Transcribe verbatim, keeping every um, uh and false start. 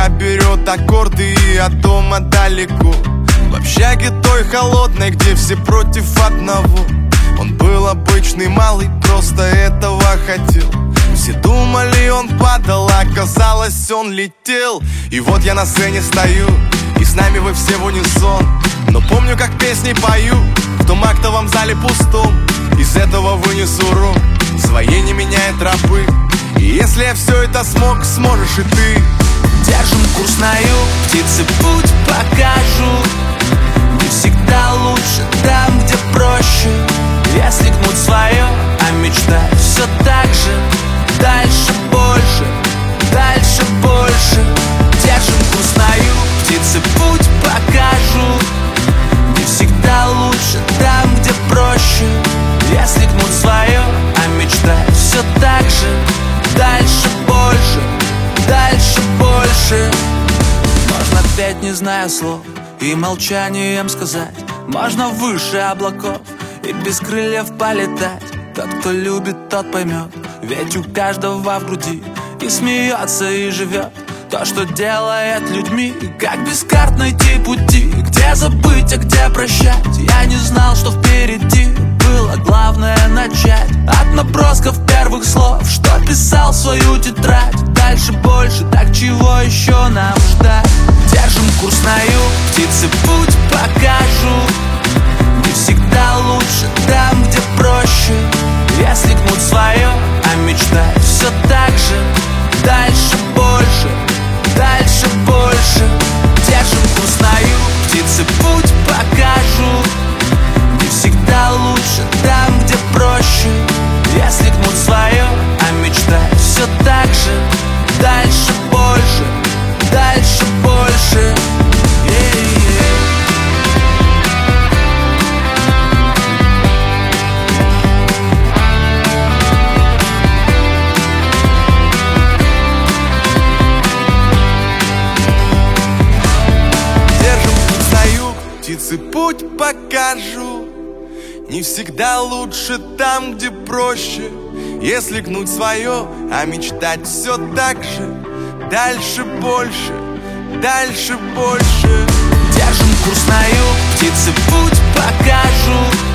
Рука берет аккорды и от дома далеко. В общаге той холодной, где все против одного. Он был обычный малый, просто этого хотел. Все думали, он падал, а оказалось, он летел. И вот я на сцене стою, и с нами вы все в унисон. Но помню, как песни пою в том актовом зале пустом. Из этого вынесу урок: своей не меняет рабы. И если я все это смог, сможешь и ты. Держим курс на юг, птицы путь покажут. Не всегда лучше там, где проще. Если гнуть свое, а мечтать все так же. Дальше больше, дальше больше. Держим курс на юг, птицы путь покажут. Не всегда лучше там, где проще. Если гнуть свое, а мечтать все так же. Дальше больше, дальше больше. Можно петь, не зная слов, и молчанием сказать. Можно выше облаков и без крыльев полетать. Тот, кто любит, тот поймет. Ведь у каждого в груди и смеется, и живет то, что делает людьми. Как без карт найти пути, где забыть, а где прощать. Я не знал, что впереди, было главное начать. От набросков первых слов, что писал в свою тетрадь. Дальше больше, так чего еще нам ждать? Держим курс на юг, птицы путь покажут. Не всегда лучше там, где проще. Если гнуть свое, а мечтать все так же. Дальше больше, дальше больше. Держим курс на юг, птицы путь покажут. Не всегда лучше там, где проще. Если гнуть свое, а мечтать все так же. Дальше больше, дальше больше. Yeah-yeah. Птицы путь покажу. Не всегда лучше там, где проще. Если гнуть свое, а мечтать все так же. Дальше больше, дальше больше. Держим курс на юг, птицы путь покажут.